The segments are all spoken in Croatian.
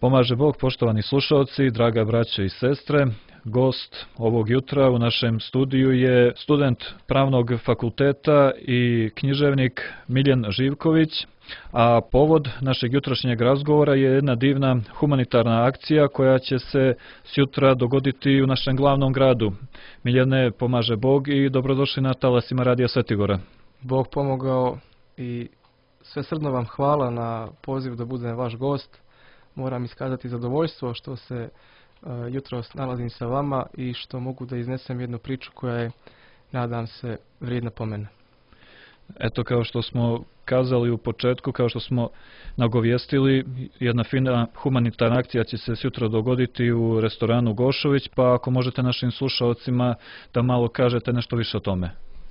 Pomaže Bog, poštovani slušalci, draga braćo i sestre. Gost ovog jutra u našem studiju je student Pravnog fakulteta i književnik Miljen Živković, a povod našeg jutrašnjeg razgovora je jedna divna humanitarna akcija koja će se sjutra dogoditi u našem glavnom gradu. Miljene, pomaže Bog i dobrodošli na talasima Radija Svetigora. Bog pomogao i svesrdno vam hvala na poziv da budem vaš gost. Moram iskazati zadovoljstvo što se jutros nalazim sa vama i što mogu da iznesem jednu priču koja je, nadam se, vrijedna po mene. Eto, kao što smo kazali u početku, kao što smo nagovijestili, jedna fina humanitarna akcija će se sutra dogoditi u restoranu Gošović, pa ako možete našim slušalcima da malo kažete nešto više o tome.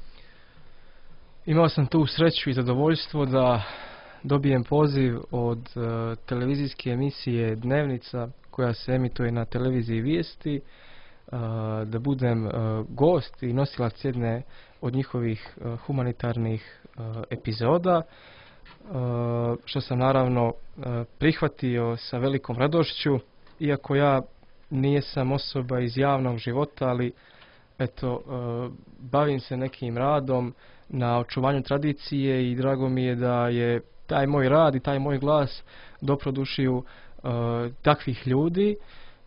Imao sam tu sreću i zadovoljstvo da dobijem poziv od televizijske emisije Dnevnica koja se emituje na televiziji Vijesti, da budem gost i nosilac jedne od njihovih humanitarnih epizoda, što sam naravno prihvatio sa velikom radošću, iako ja nisam osoba iz javnog života, ali eto, bavim se nekim radom na očuvanju tradicije i drago mi je da je taj moj rad i taj moj glas dopro dušiju takvih ljudi.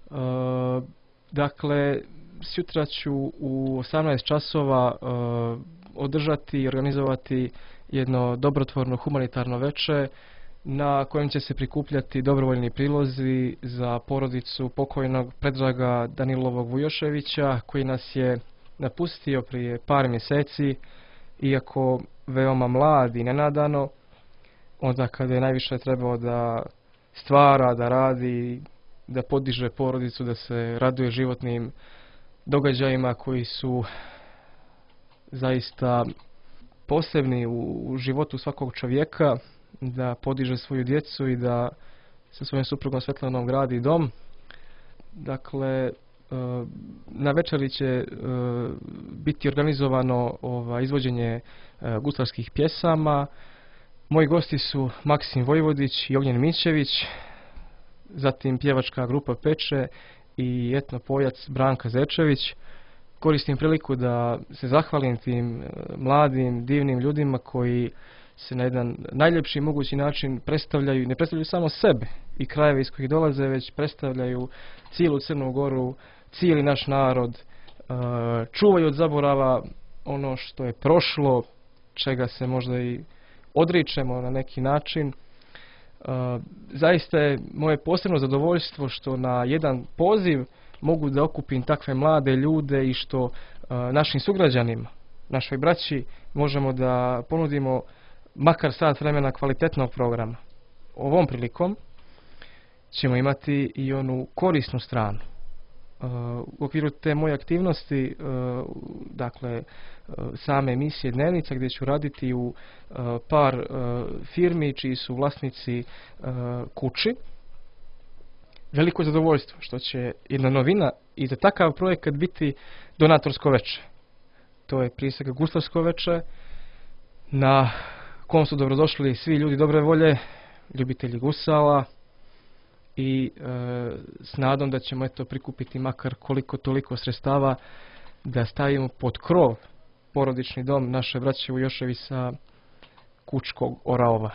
Dakle, sutra ću u 18 časova održati i organizovati jedno dobrotvorno humanitarno veče na kojem će se prikupljati dobrovoljni prilozi za porodicu pokojnog Predraga Danilovog Vujoševića, koji nas je napustio prije par mjeseci, iako veoma mlad i nenadano, onda kada je najviše trebao da stvara, da radi, da podiže porodicu, da se raduje životnim događajima koji su zaista posebni u životu svakog čovjeka, da podiže svoju djecu i da sa svojim suprugom Svetlanom gradi dom. Dakle, na večeri će biti organizovano izvođenje guslarskih pjesama. Moji gosti su Maksim Vojvodić i Ognjen Mićević, zatim pjevačka grupa Peče i etnopojac Branka Zečević. Koristim priliku da se zahvalim tim mladim, divnim ljudima koji se na jedan najljepši mogući način predstavljaju, ne predstavljaju samo sebe i krajeve iz kojih dolaze, već predstavljaju cijelu Crnu Goru, cijeli naš narod, čuvaju od zaborava ono što je prošlo, čega se možda i odričemo na neki način. Zaista je moje posebno zadovoljstvo što na jedan poziv mogu da okupim takve mlade ljude i što našim sugrađanima, našoj braći, možemo da ponudimo makar sat vremena kvalitetnog programa. Ovom prilikom ćemo imati i onu korisnu stranu. U okviru te moje aktivnosti, dakle same emisije Dnevnica, gdje ću raditi u par firmi čiji su vlasnici kući, veliko zadovoljstvo što će jedna novina i za takav projekat biti donatorsko veče. To je prije svega guslarsko veče na kom su dobrodošli svi ljudi dobre volje, ljubitelji gusala, i s nadom da ćemo prikupiti makar koliko toliko sredstava da stavimo pod krov porodični dom naše braće Vujoševi sa Kučkog Oraova.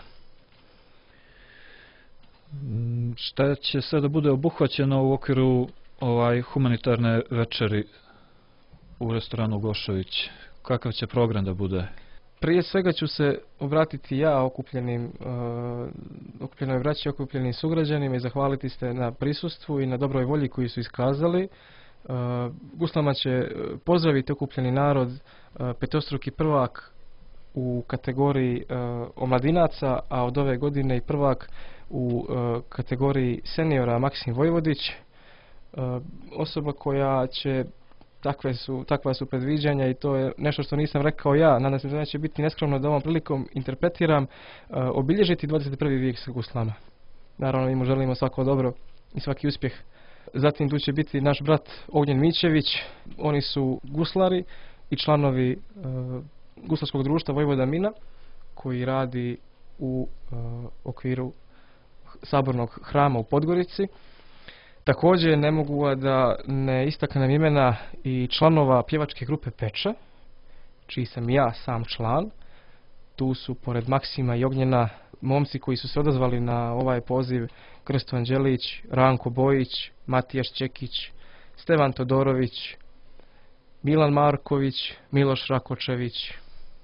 Šta će sve da bude obuhvaćeno u okviru humanitarne večeri u restoranu Gošović? Kakav će program da bude? Prije svega ću se obratiti ja okupljenoj braći, okupljenim sugrađanima i zahvaliti ste na prisustvu i na dobroj volji koju su iskazali. Guslama će pozdraviti okupljeni narod petostruki prvak u kategoriji omladinaca, a od ove godine i prvak u kategoriji seniora Maksim Vojvodić, osoba koja će, takva su predviđanja i to je nešto što nisam rekao ja, nadam se da neće biti neskromno da ovom prilikom interpretiram, obilježiti 21. vijek sa guslama. Naravno, mi mu želimo svako dobro i svaki uspjeh. Zatim tu će biti naš brat Ognjen Mićević, oni su guslari i članovi guslarskog društva Vojvoda Mina, koji radi u okviru sabornog hrama u Podgorici. Također ne mogu a da ne istaknem imena i članova pjevačke grupe Peča, čiji sam ja sam član. Tu su pored Maksima i Ognjena momci koji su se odazvali na ovaj poziv: Krsto Anđelić, Ranko Bojić, Matijaš Čekić, Stevan Todorović, Milan Marković, Miloš Rakočević.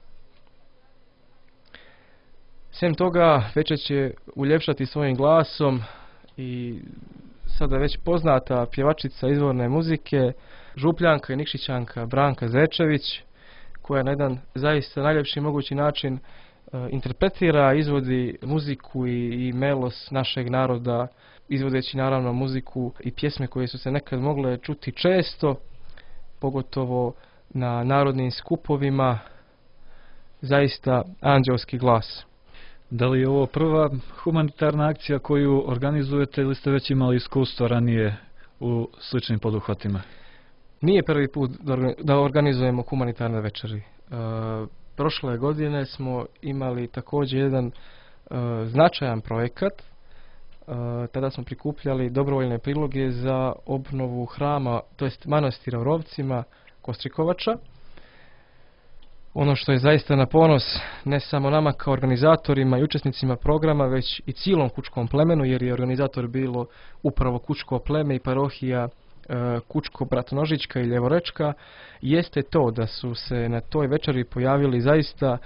Sem toga večer će uljepšati svojim glasom i sada već poznata pjevačica izvorne muzike, Župljanka i Nikšićanka Branka Zečević, koja na jedan zaista najljepši mogući način interpretira, izvodi muziku i melos našeg naroda, izvodeći naravno muziku i pjesme koje su se nekad mogle čuti često, pogotovo na narodnim skupovima. Zaista anđelski glas. Da li je ovo prva humanitarna akcija koju organizujete ili ste već imali iskustva ranije u sličnim poduhvatima? Nije prvi put da organizujemo humanitarne večeri. Prošle godine smo imali također jedan značajan projekat. Tada smo prikupljali dobrovoljne priloge za obnovu hrama, to jest manastira u Rovcima Kostrikovača. Ono što je zaista na ponos ne samo nama kao organizatorima i učesnicima programa, već i cijelom kučkom plemenu, jer je organizator bilo upravo kučko pleme i parohija Kučko Bratnožićka i Ljevorečka, jeste to da su se na toj večeri pojavili zaista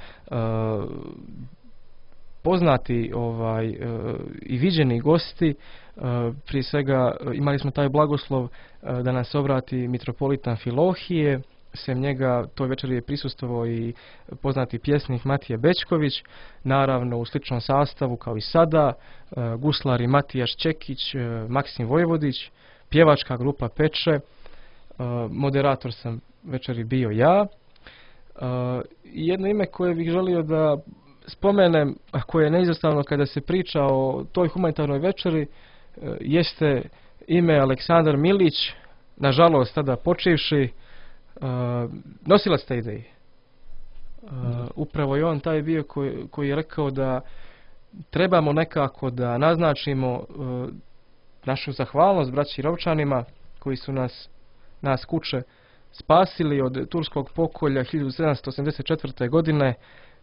poznati i viđeni gosti. Prije svega imali smo taj blagoslov da nas obrati mitropolit Amfilohije. Sem njega toj večeri je prisustvovao i poznati pjesnik Matija Bečković, naravno u sličnom sastavu kao i sada, guslari Matijaš Čekić, Maksim Vojvodić, pjevačka grupa Peče, moderator sam večeri bio ja. Jedno ime koje bih želio da spomenem, a koje je neizostavno kada se priča o toj humanitarnoj večeri, jeste ime Aleksandar Milić, nažalost tada počivši, nosilac te ideje. Upravo je on taj bio koji je rekao da trebamo nekako da naznačimo našu zahvalnost braći Rovčanima koji su nas kuće spasili od turskog pokolja 1784. godine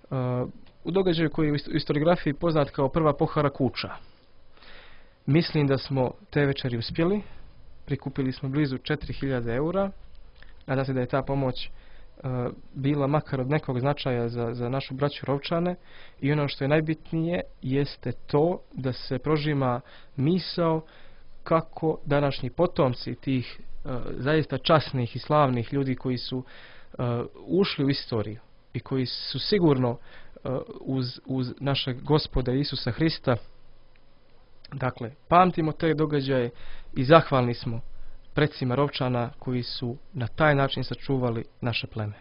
u događaju koji je u historiografiji poznat kao prva pohara kuća. Mislim da smo te večeri uspjeli. Prikupili smo blizu 4000 eura. Nadam se da je ta pomoć bila makar od nekog značaja za našu braću Rovčane, i ono što je najbitnije jeste to da se prožima misao kako današnji potomci tih zaista časnih i slavnih ljudi koji su ušli u istoriju i koji su sigurno uz našeg Gospoda Isusa Hrista. Dakle, pamtimo te događaje i zahvalni smo predsima Rovčana koji su na taj način sačuvali naše pleme.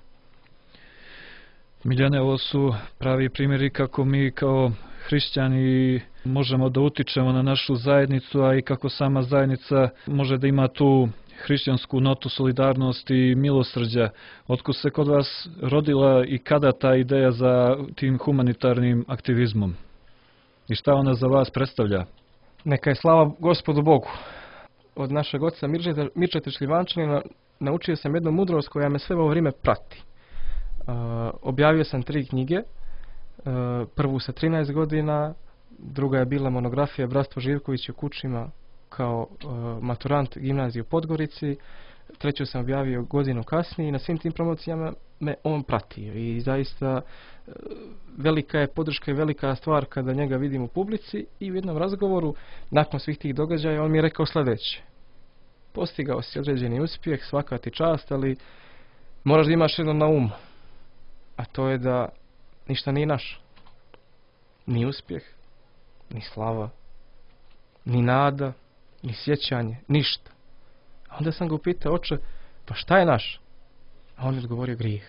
Miljane, ovo su pravi primjeri kako mi kao hrišćani možemo da utičemo na našu zajednicu, a i kako sama zajednica može da ima tu hrišćansku notu solidarnosti i milosrđa. Otkud se kod vas rodila i kada ta ideja za tim humanitarnim aktivizmom? I šta ona za vas predstavlja? Neka je slava Gospodu Bogu. Od našeg oca Mirčeta Šljivančanina naučio sam jednu mudrost koja me sve ovo vrijeme prati. Objavio sam 3 knjige, prvu sa 13 godina, druga je bila monografija Bratstvo Živković u Kučima kao maturant gimnazije u Podgorici, treću sam objavio godinu kasnije i na svim tim promocijama me on pratio i zaista velika je podrška i velika stvar kada njega vidim u publici. I u jednom razgovoru nakon svih tih događaja on mi je rekao sljedeće: postigao si određeni uspjeh, svaka ti čast, ali moraš da imaš jedno na umu, a to je da ništa nije naš. Ni uspjeh, ni slava, ni nada, ni sjećanje, ništa. A onda sam ga upitao: oče, pa šta je naš? A on je odgovorio: grijeh.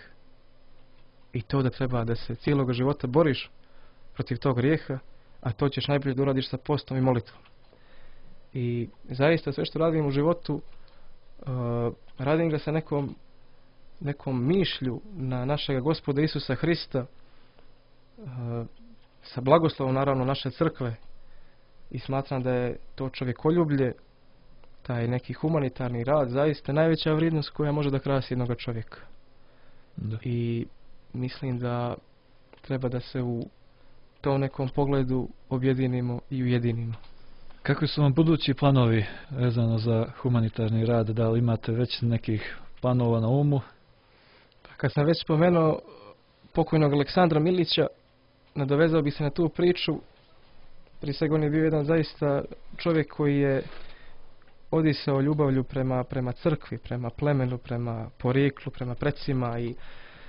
I to da treba da se cijelog života boriš protiv tog grijeha, a to ćeš najbolje da uradiš sa postom i molitvom. I zaista sve što radim u životu, radim ga sa nekom mišlju na našega Gospoda Isusa Hrista, sa blagoslovom naravno naše crkve, i smatram da je to čovjekoljublje, taj neki humanitarni rad, zaista najveća vrijednost koja može da krasi jednog čovjeka. Da. I mislim da treba da se u tom nekom pogledu objedinimo i ujedinimo. Kakvi su vam budući planovi vezano za humanitarni rad? Da li imate već nekih planova na umu? Kad sam već spomenuo pokojnog Aleksandra Milića, nadovezao bi se na tu priču. Prije svega on je bio jedan zaista čovjek koji je odisao ljubavlju prema crkvi, prema plemenu, prema porijeklu, prema precima i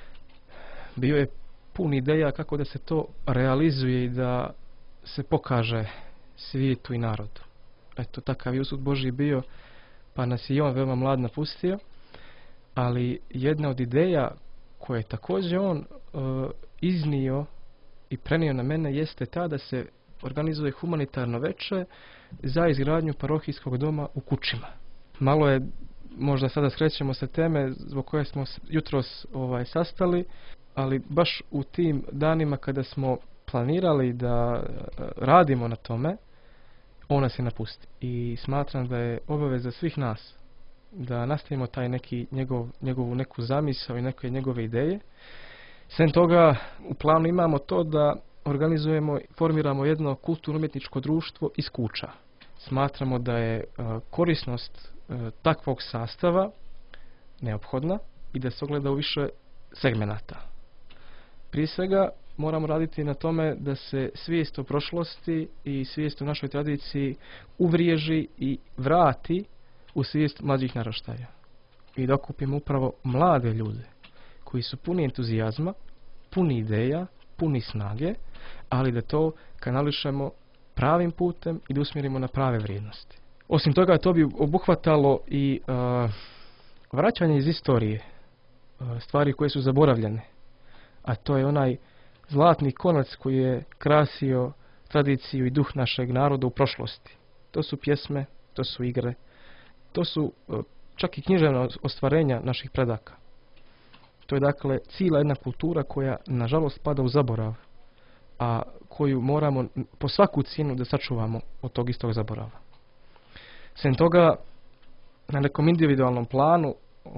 bio je pun ideja kako da se to realizuje i da se pokaže svijetu i narodu. Eto, takav je usud Božji bio, pa nas je i on veoma mlad napustio, ali jedna od ideja koje je također on iznio i prenio na mene jeste ta da se organizuje humanitarno veče za izgradnju parohijskog doma u Kučima. Malo je, možda sada skrećemo se teme zbog koje smo jutros sastali, ali baš u tim danima kada smo planirali da radimo na tome, on nas je napustio. I smatram da je obaveza svih nas da nastavimo taj neki njegovu neku zamisao i neke njegove ideje. Sem toga u planu imamo to da organizujemo, formiramo jedno kulturno-umjetničko društvo iz Kuča. Smatramo da je korisnost takvog sastava neophodna i da se ogleda u više segmenata. Prije svega moramo raditi na tome da se svijest o prošlosti i svijest o našoj tradiciji uvriježi i vrati u svijest mlađih naraštaja. I da okupimo upravo mlade ljude koji su puni entuzijazma, puni ideja, puni snage, ali da to kanališemo pravim putem i da usmjerimo na prave vrijednosti. Osim toga, to bi obuhvatalo i vraćanje iz istorije, stvari koje su zaboravljene, a to je onaj zlatni konac koji je krasio tradiciju i duh našeg naroda u prošlosti. To su pjesme, to su igre, to su čak i književna ostvarenja naših predaka. To je dakle cijela jedna kultura koja nažalost pada u zaborav, a koju moramo po svaku cijenu da sačuvamo od tog istog zaborava. Sem toga, na nekom individualnom planu,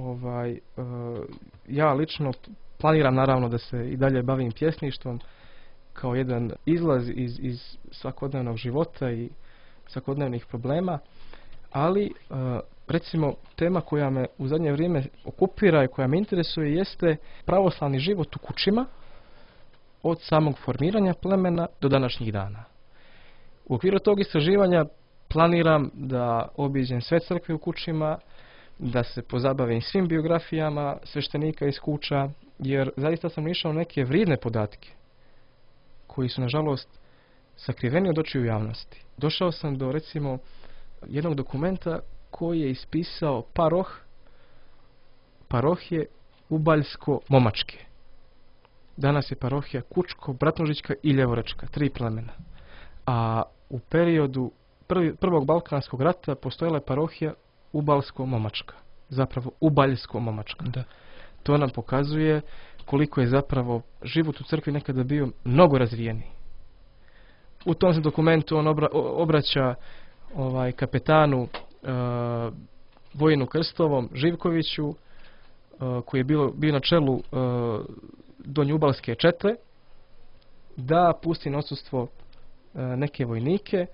ja lično planiram naravno da se i dalje bavim pjesništvom kao jedan izlaz iz svakodnevnog života i svakodnevnih problema, ali recimo tema koja me u zadnje vrijeme okupira i koja me interesuje jeste pravoslavni život u Kučima od samog formiranja plemena do današnjih dana. U okviru tog istraživanja planiram da obiđem sve crkve u Kučima, da se pozabavim svim biografijama sveštenika iz Kuča, jer zaista sam išao neke vrijedne podatke koji su nažalost sakriveni od očiju javnosti. Došao sam do recimo jednog dokumenta koji je ispisao parohije Ubaljsko-Momačke. Danas je parohija Kučko, Bratnožićka i Ljevorečka, 3 plemena. A u periodu prvog Balkanskog rata postojala je parohija Ubalsko-Momačka, zapravo Ubaljsko-Momačka. Da. To nam pokazuje koliko je zapravo život u crkvi nekada bio mnogo razvijeniji. U tom se dokumentu on obraća kapetanu Vojinu Krstovom Živkoviću, koji je bio na čelu Donjubalske čete, da pusti na odsustvo neke vojnike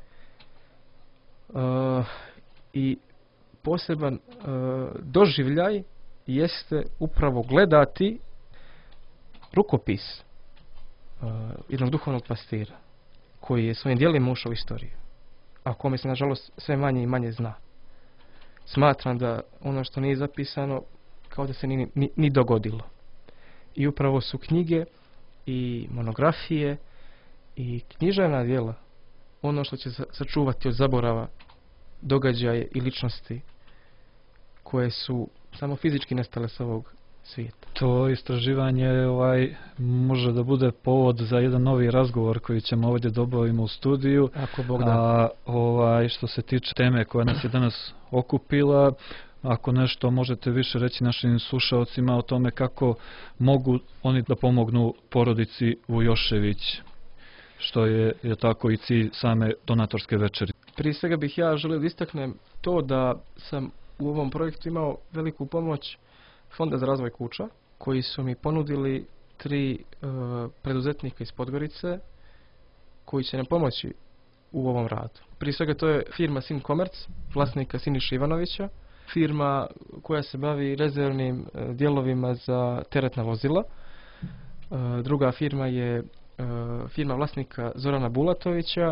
i poseban doživljaj jeste upravo gledati rukopis jednog duhovnog pastira koji je svojim djelima ušao u istoriju, a kome se nažalost sve manje i manje zna. Smatram da ono što nije zapisano kao da se ni dogodilo. I upravo su knjige i monografije i književna djela ono što će sačuvati od zaborava događaje i ličnosti koje su samo fizički nestale sa ovog svijeta. To istraživanje može da bude povod za jedan novi razgovor koji ćemo ovdje da obavimo u studiju. Ako Bog da. Što se tiče teme koja nas je danas okupila, ako nešto možete više reći našim slušalcima o tome kako mogu oni da pomognu porodici Vujošević. što je tako i cilj same donatorske večeri. Prije svega bih ja želio da istaknem to da sam u ovom projektu imao veliku pomoć Fonda za razvoj kuća, koji su mi ponudili 3 preduzetnika iz Podgorice koji će nam pomoći u ovom radu. Prije svega to je firma Sin Commerce, vlasnika Siniše Ivanovića, firma koja se bavi rezervnim dijelovima za teretna vozila. Druga firma je firma vlasnika Zorana Bulatovića,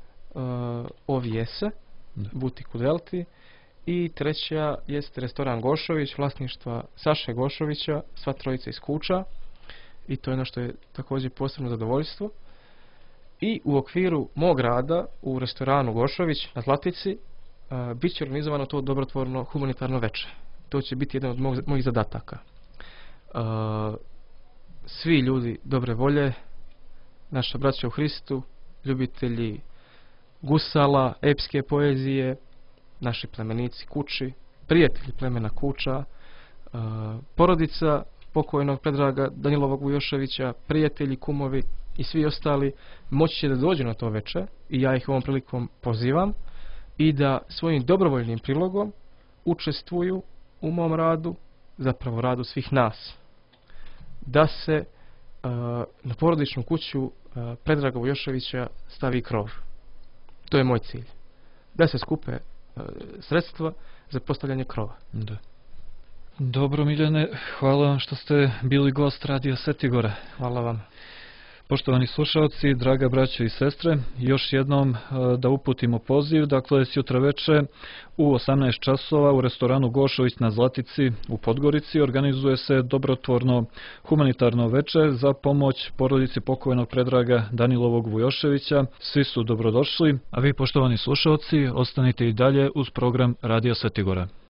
OVS, butik u Delti. I treća jest restoran Gošović, vlasništva Saše Gošovića, sva trojica iz Kuća. I to je ono što je također posebno zadovoljstvo. I u okviru mog rada u restoranu Gošović na Zlatici bit će organizovano to dobrotvorno humanitarno večer. To će biti jedan od mojih zadataka. Svi ljudi dobre volje, naša braća u Hristu, ljubitelji gusala, epske poezije, naši plemenici Kući, prijatelji plemena Kuća, porodica pokojnog Predraga Danilovog Vujoševića, prijatelji, kumovi i svi ostali moći će da dođu na to večer i ja ih ovom prilikom pozivam i da svojim dobrovoljnim prilogom učestvuju u mom radu, zapravo radu svih nas, da se na porodičnu kuću Predraga Vujoševića stavi krov. To je moj cilj. Da se skupe sredstva za postavljanje krova. Da. Dobro, Miljane, hvala vam što ste bili gost Radio Svetigora. Hvala vam. Poštovani slušalci, draga braćo i sestre, još jednom da uputimo poziv, dakle sutra veče u 18 časova u restoranu Gošović na Zlatici u Podgorici organizuje se dobrotvorno humanitarno večer za pomoć porodici pokojnog Predraga Danilovog Vujoševića. Svi su dobrodošli, a vi, poštovani slušalci, ostanite i dalje uz program Radio Svetigora.